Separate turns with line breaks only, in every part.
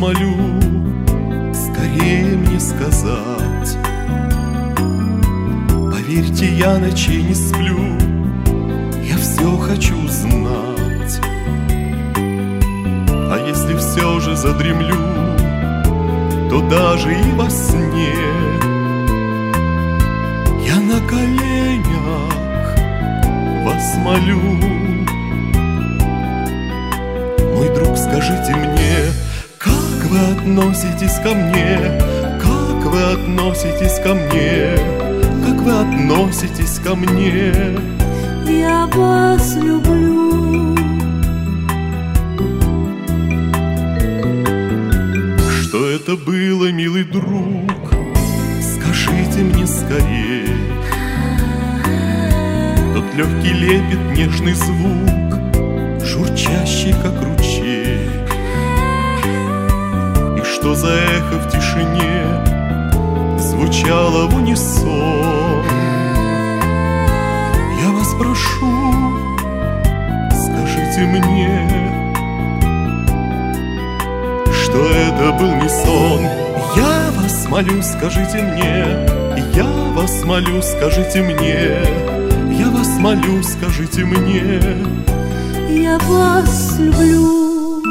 молю, скорее мне сказать. Поверьте, я ночей не сплю, я все хочу знать. А если все же задремлю, то даже и во сне я на коленях вас молю. Мой друг, скажите мне, как вы относитесь ко мне? Как вы относитесь ко мне? Как вы относитесь ко мне?
Я вас люблю.
Что это было, милый друг? Скажите мне скорее. Тот легкий лепет, нежный звук, журчащий, как ручей. И что за эхо в тишине звучало в унисон? Я вас прошу, скажите мне, что это был не сон. Я вас молю, скажите мне, я вас молю, скажите мне, я вас молю, скажите мне.
Я вас люблю.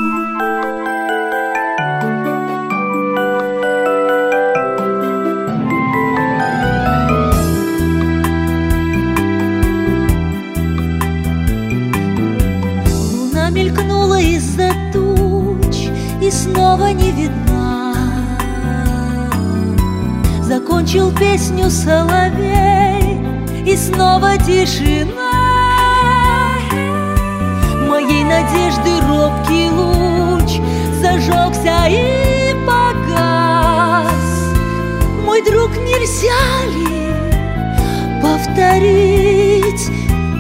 Луна мелькнула из-за туч и снова не видна. Закончил песню соловей, и снова тишина. Моей надежды робкий луч зажегся и погас. Мой друг, нельзя ли повторить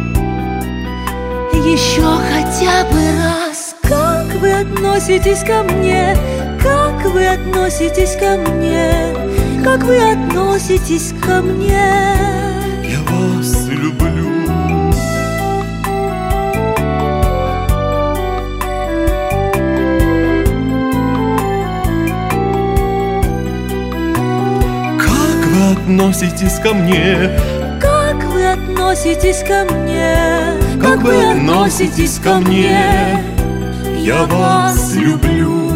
еще хотя бы раз? Как вы относитесь ко мне? Как вы относитесь ко мне? Как вы относитесь ко мне?
Я вас люблю. Как вы относитесь ко мне?
Как вы относитесь ко мне?
Как вы относитесь ко мне? Я вас люблю.